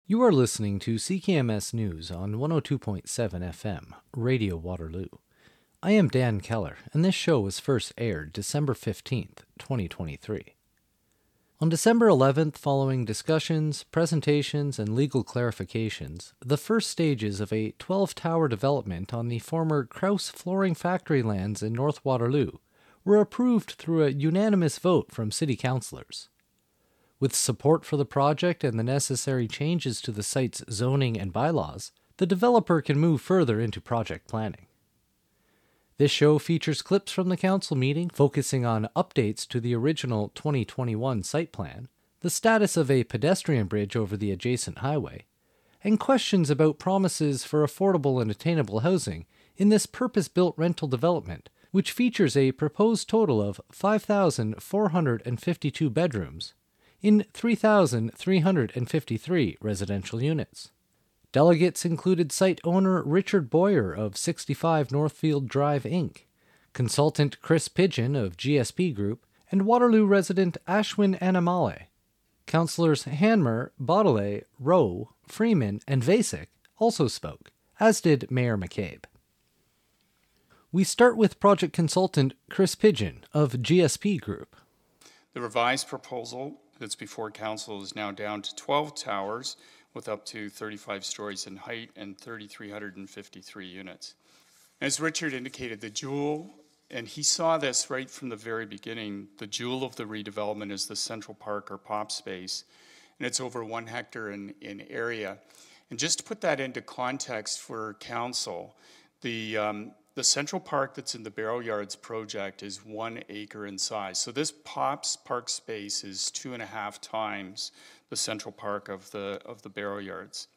You are listening to CKMS News on 102.7 FM, Radio Waterloo. I am Dan Keller, and this show was first aired December 15th, 2023. On December 11th, following discussions, presentations, and legal clarifications, the first stages of a 12-tower development on the former Krauss Flooring Factory lands in North Waterloo were approved through a unanimous vote from city councillors. With support for the project and the necessary changes to the site's zoning and bylaws, the developer can move further into project planning. This show features clips from the council meeting focusing on updates to the original 2021 site plan, the status of a pedestrian bridge over the adjacent highway, and questions about promises for affordable and attainable housing in this purpose-built rental development, which features a proposed total of 5,452 bedrooms in 3,353 residential units. Delegates included site owner Richard Boyer of 65 Northfield Drive, Inc., consultant Chris Pigeon of GSP Group, and Waterloo resident Ashwin Anamale. Councillors Hanmer, Baudelet, Rowe, Freeman, and Vasic also spoke, as did Mayor McCabe. We start with project consultant Chris Pigeon of GSP Group. The revised proposal that's before council is now down to 12 towers with up to 35 stories in height and 3,353 units. As Richard indicated, the jewel, and he saw this right from the very beginning, the jewel of the redevelopment is the Central Park or POP space, and it's over 1 hectare in area. And just to put that into context for council, the Central Park that's in the Barrel Yards project is 1 acre in size. So this POPs park space is 2.5 times the Central Park of the Barrel Yards.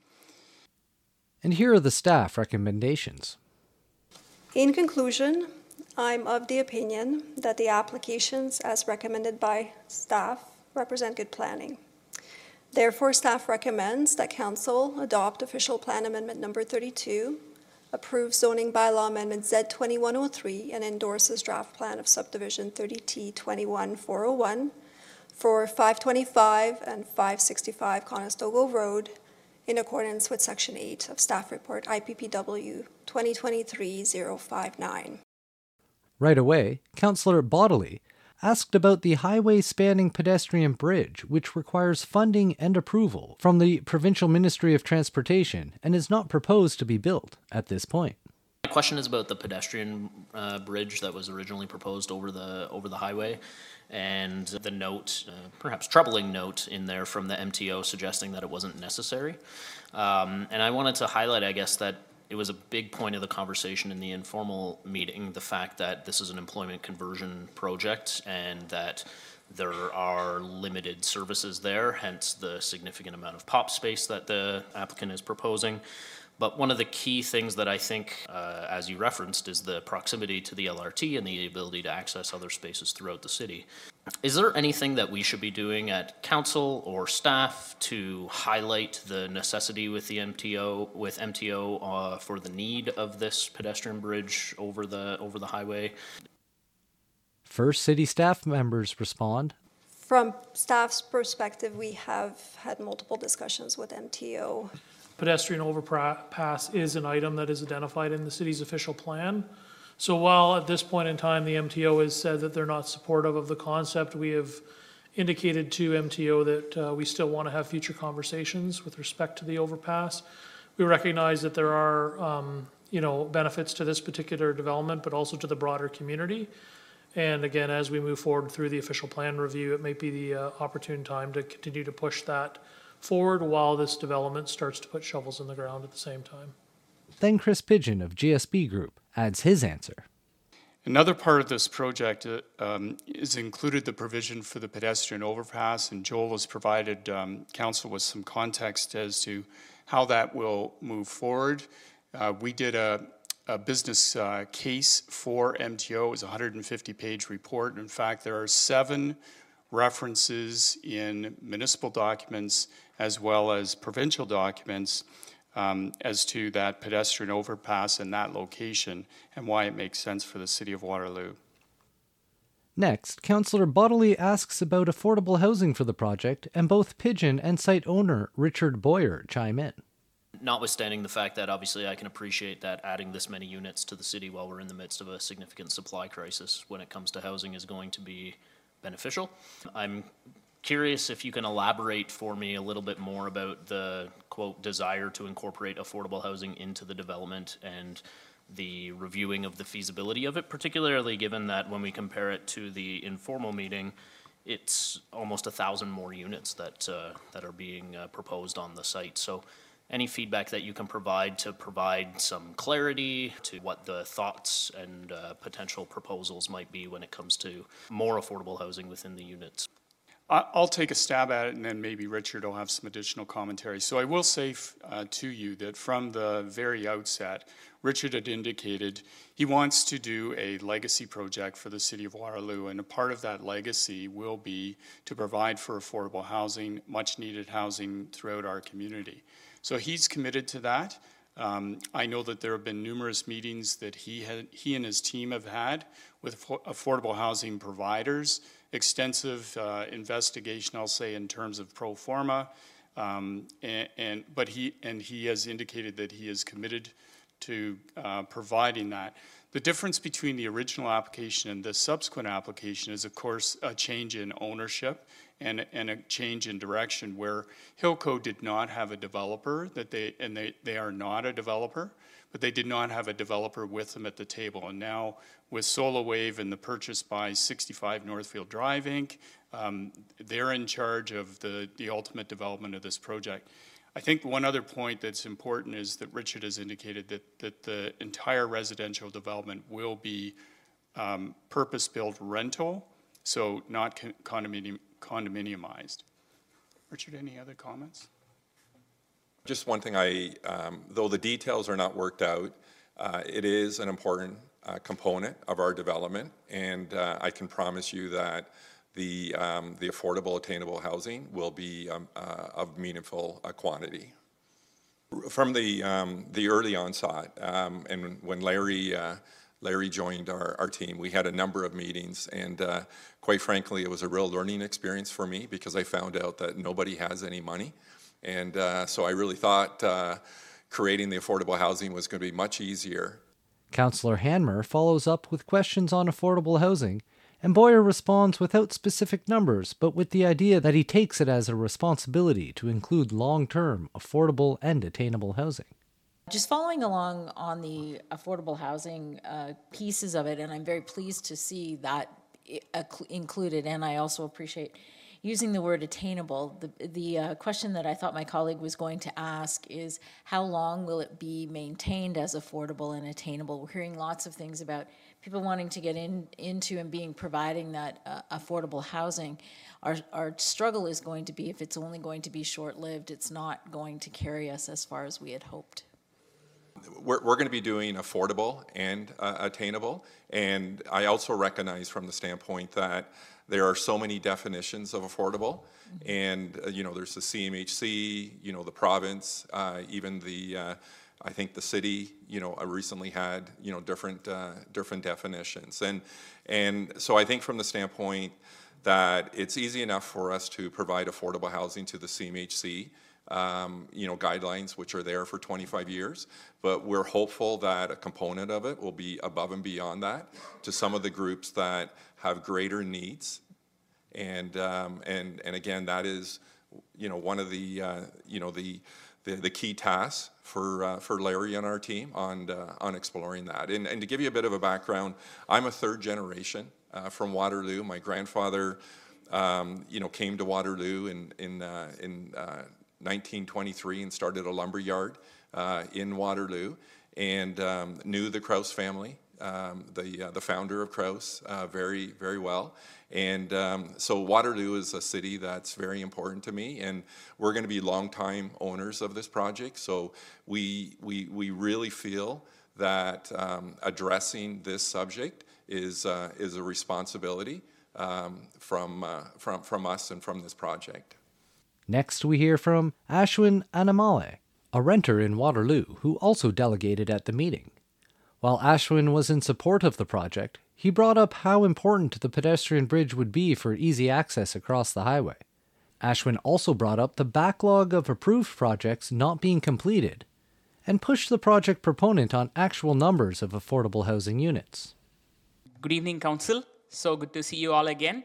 And here are the staff recommendations. In conclusion, I'm of the opinion that the applications as recommended by staff represent good planning. Therefore, staff recommends that council adopt official plan amendment number 32, approve zoning bylaw amendment Z2103, and endorses draft plan of subdivision 30T21401 for 525 and 565 Conestoga Road in accordance with Section 8 of Staff Report IPPW 2023-059. Right away, Councillor Baudelet asked about the highway-spanning pedestrian bridge, which requires funding and approval from the Provincial Ministry of Transportation and is not proposed to be built at this point. My question is about the pedestrian bridge that was originally proposed over the highway, and the note, perhaps troubling note in there from the MTO suggesting that it wasn't necessary. And I wanted to highlight, I guess, that it was a big point of the conversation in the informal meeting, the fact that this is an employment conversion project and that there are limited services there, hence the significant amount of POP space that the applicant is proposing. But one of the key things that I think, as you referenced, is the proximity to the LRT and the ability to access other spaces throughout the city. Is there anything that we should be doing at council or staff to highlight the necessity with the MTO for the need of this pedestrian bridge over the highway? First, city staff members respond. From staff's perspective, we have had multiple discussions with MTO. Pedestrian overpass is an item that is identified in the city's official plan. So while at this point in time the MTO has said that they're not supportive of the concept, we have indicated to MTO that we still want to have future conversations with respect to the overpass. We recognize that there are benefits to this particular development, but also to the broader community. And again, as we move forward through the official plan review, it may be the opportune time to continue to push that forward while this development starts to put shovels in the ground at the same time. Then Chris Pigeon of GSP Group adds his answer. Another part of this project is included the provision for the pedestrian overpass, and Joel has provided council with some context as to how that will move forward. We did a business case for MTO. It was a 150-page report. In fact, there are 7 references in municipal documents as well as provincial documents as to that pedestrian overpass and that location and why it makes sense for the city of Waterloo. Next, Councillor Bodley asks about affordable housing for the project, and both Pigeon and site owner Richard Boyer chime in. Notwithstanding the fact that obviously I can appreciate that adding this many units to the city while we're in the midst of a significant supply crisis when it comes to housing is going to be beneficial. I'm curious if you can elaborate for me a little bit more about the, quote, desire to incorporate affordable housing into the development and the reviewing of the feasibility of it, particularly given that when we compare it to the informal meeting, it's almost 1,000 more units that are being proposed on the site. So any feedback that you can provide to provide some clarity to what the thoughts and potential proposals might be when it comes to more affordable housing within the units. I'll take a stab at it, and then maybe Richard will have some additional commentary. So I will say to you that from the very outset, Richard had indicated he wants to do a legacy project for the city of Waterloo, and a part of that legacy will be to provide for affordable housing, much needed housing throughout our community. So he's committed to that. I know that there have been numerous meetings that he and his team have had with affordable housing providers, extensive investigation, I'll say, in terms of pro forma, but he has indicated that he is committed to providing that. The difference between the original application and the subsequent application is, of course, a change in ownership and a change in direction, where Hilco did not have a developer, they are not a developer, but they did not have a developer with them at the table. And now with SoloWave and the purchase by 65 Northfield Drive, Inc., they're in charge of the ultimate development of this project. I think one other point that's important is that Richard has indicated that the entire residential development will be purpose-built rental, so not condominiumized. Richard, any other comments? Just one thing, though the details are not worked out, it is an important component of our development, and I can promise you that the affordable, attainable housing will be of meaningful quantity. From the early onset, and when Larry joined our team, we had a number of meetings, and quite frankly, it was a real learning experience for me, because I found out that nobody has any money. And so I really thought creating the affordable housing was going to be much easier. Councillor Hanmer follows up with questions on affordable housing, and Boyer responds without specific numbers, but with the idea that he takes it as a responsibility to include long-term, affordable and attainable housing. Just following along on the affordable housing pieces of it, and I'm very pleased to see that included, and I also appreciate using the word attainable. The question that I thought my colleague was going to ask is, how long will it be maintained as affordable and attainable? We're hearing lots of things about people wanting to get into and providing that affordable housing. Our struggle is going to be, if it's only going to be short-lived, it's not going to carry us as far as we had hoped. We're going to be doing affordable and attainable, and I also recognize from the standpoint that there are so many definitions of affordable, and there's the CMHC, the province, even I think the city, recently had different definitions, and so I think from the standpoint that it's easy enough for us to provide affordable housing to the CMHC. Guidelines which are there for 25 years, but we're hopeful that a component of it will be above and beyond that to some of the groups that have greater needs, and again, that is one of the key tasks for Larry and our team on exploring that. And to give you a bit of a background, I'm a third generation from Waterloo. My grandfather came to Waterloo in 1923 and started a lumber yard in Waterloo, and knew the Krause family, the founder of Krause, very, very well. And so Waterloo is a city that's very important to me, and we're going to be longtime owners of this project. So we really feel that addressing this subject is a responsibility from us and from this project. Next, we hear from Ashwin Anamale, a renter in Waterloo who also delegated at the meeting. While Ashwin was in support of the project, he brought up how important the pedestrian bridge would be for easy access across the highway. Ashwin also brought up the backlog of approved projects not being completed and pushed the project proponent on actual numbers of affordable housing units. Good evening, Council. So good to see you all again.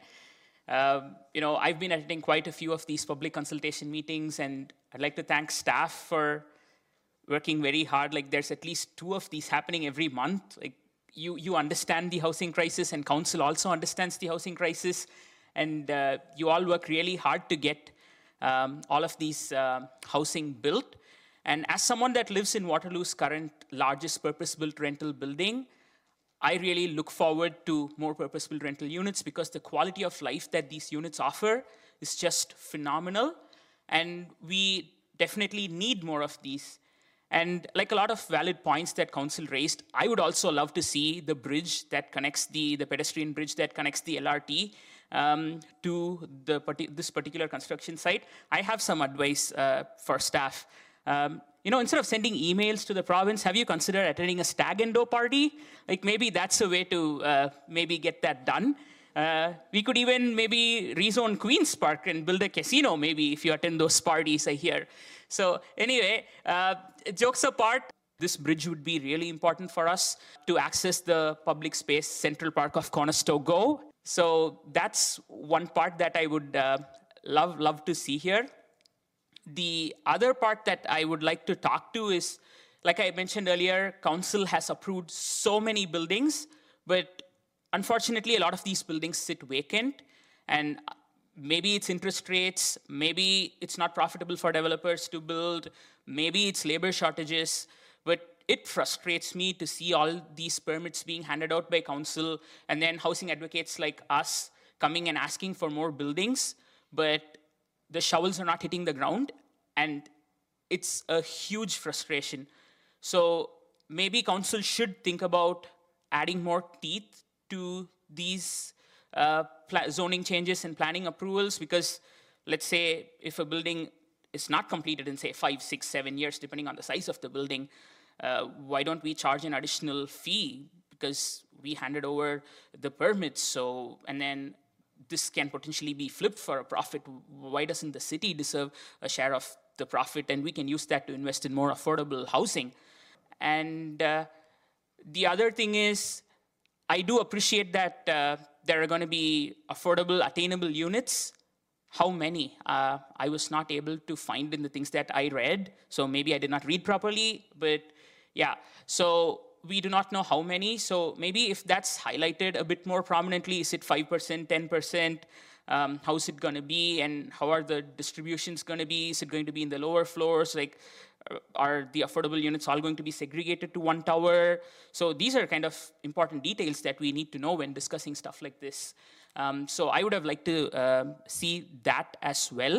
I've been attending quite a few of these public consultation meetings, and I'd like to thank staff for working very hard. Like, there's at least 2 of these happening every month. Like, you understand the housing crisis, and Council also understands the housing crisis, and you all work really hard to get all of these housing built. And as someone that lives in Waterloo's current largest purpose-built rental building, I really look forward to more purpose-built rental units because the quality of life that these units offer is just phenomenal, and we definitely need more of these. And like a lot of valid points that Council raised, I would also love to see the bridge that connects the pedestrian bridge that connects the LRT to this particular construction site. I have some advice for staff. Instead of sending emails to the province, have you considered attending a stag-and-do party? Like, maybe that's a way to maybe get that done. We could even maybe rezone Queen's Park and build a casino, maybe, if you attend those parties, I hear. So anyway, jokes apart, this bridge would be really important for us to access the public space Central Park of Conestoga. So that's one part that I would love to see here. The other part that I would like to talk to is, like I mentioned earlier, Council has approved so many buildings, but unfortunately, a lot of these buildings sit vacant, and maybe it's interest rates, maybe it's not profitable for developers to build, maybe it's labor shortages, but it frustrates me to see all these permits being handed out by Council and then housing advocates like us coming and asking for more buildings, but the shovels are not hitting the ground, and it's a huge frustration. So maybe Council should think about adding more teeth to these zoning changes and planning approvals, because let's say if a building is not completed in, say, 5, 6, 7 years, depending on the size of the building, why don't we charge an additional fee because we handed over the permits? And then this can potentially be flipped for a profit. Why doesn't the city deserve a share of the profit? And we can use that to invest in more affordable housing. And the other thing is, I do appreciate that there are going to be affordable, attainable units. How many? I was not able to find in the things that I read, so maybe I did not read properly, but yeah. So we do not know how many, so maybe if that's highlighted a bit more prominently, is it 5%, 10%? How's it going to be, and how are the distributions going to be? Is it going to be in the lower floors? Like, are the affordable units all going to be segregated to one tower? So these are kind of important details that we need to know when discussing stuff like this. So I would have liked to see that as well.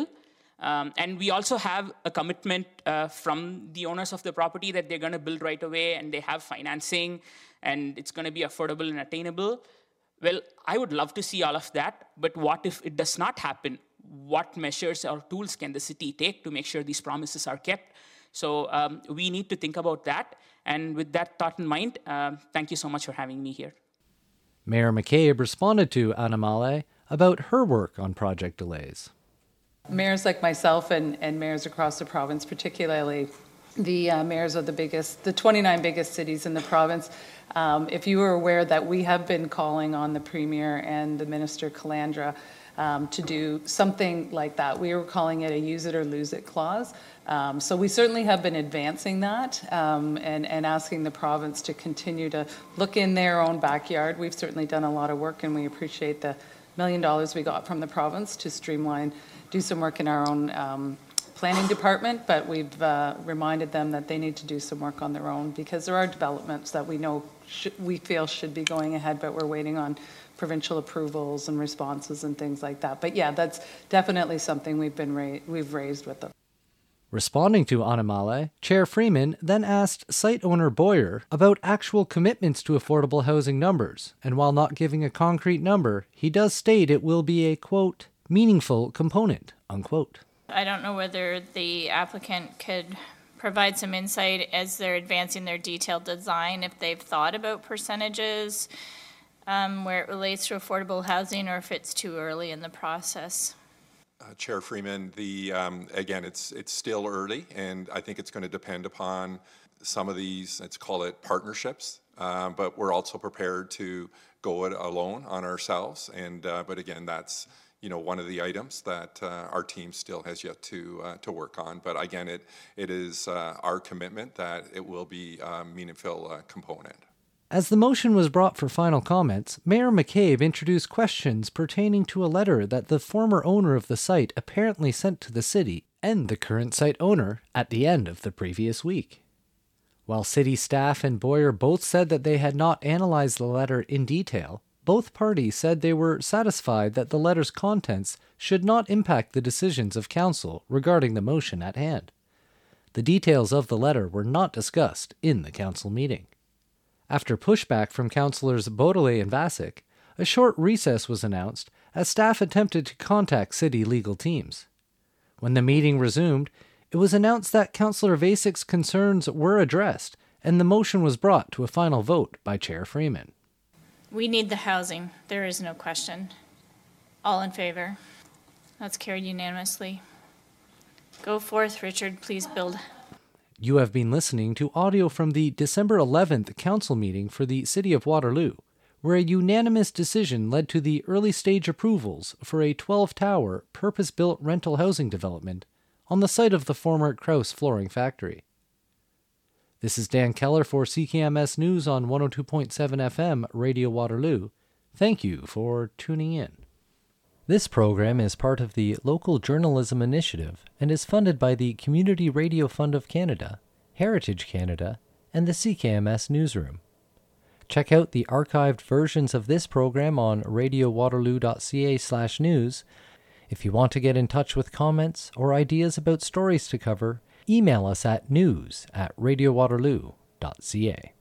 And we also have a commitment from the owners of the property that they're going to build right away, and they have financing, and it's going to be affordable and attainable. Well, I would love to see all of that, but what if it does not happen? What measures or tools can the city take to make sure these promises are kept? So we need to think about that. And with that thought in mind, thank you so much for having me here. Mayor McCabe responded to Anamale about her work on project delays. Mayors like myself and mayors across the province, particularly the mayors of the 29 biggest cities in the province, if you were aware that we have been calling on the Premier and the Minister Calandra to do something like that. We were calling it a use it or lose it clause. So we certainly have been advancing that and asking the province to continue to look in their own backyard. We've certainly done a lot of work, and we appreciate the $1 million we got from the province to streamline, do some work in our own planning department, but we've reminded them that they need to do some work on their own because there are developments that we feel should be going ahead, but we're waiting on provincial approvals and responses and things like that. But yeah, that's definitely something we've raised with them. Responding to Anamale, Chair Freeman then asked site owner Boyer about actual commitments to affordable housing numbers, and while not giving a concrete number, he does state it will be a, quote, meaningful component, unquote. I don't know whether the applicant could provide some insight as they're advancing their detailed design, if they've thought about percentages where it relates to affordable housing, or if it's too early in the process. Chair Freeman, again, it's still early, and I think it's going to depend upon some of these, let's call it partnerships, but we're also prepared to go it alone on ourselves. But again, that's one of the items that our team still has yet to work on. But again, it is our commitment that it will be a meaningful component. As the motion was brought for final comments, Mayor McCabe introduced questions pertaining to a letter that the former owner of the site apparently sent to the city and the current site owner at the end of the previous week. While city staff and Boyer both said that they had not analyzed the letter in detail, both parties said they were satisfied that the letter's contents should not impact the decisions of council regarding the motion at hand. The details of the letter were not discussed in the council meeting. After pushback from councillors Beaudelet and Vasic, a short recess was announced as staff attempted to contact city legal teams. When the meeting resumed, it was announced that Councillor Vasic's concerns were addressed, and the motion was brought to a final vote by Chair Freeman. We need the housing. There is no question. All in favor? That's carried unanimously. Go forth, Richard. Please build. You have been listening to audio from the December 11th council meeting for the City of Waterloo, where a unanimous decision led to the early stage approvals for a 12-tower, purpose-built rental housing development on the site of the former Krauss Flooring Factory. This is Dan Keller for CKMS News on 102.7 FM Radio Waterloo. Thank you for tuning in. This program is part of the Local Journalism Initiative and is funded by the Community Radio Fund of Canada, Heritage Canada, and the CKMS Newsroom. Check out the archived versions of this program on radiowaterloo.ca/news. If you want to get in touch with comments or ideas about stories to cover, email us at news@radiowaterloo.ca.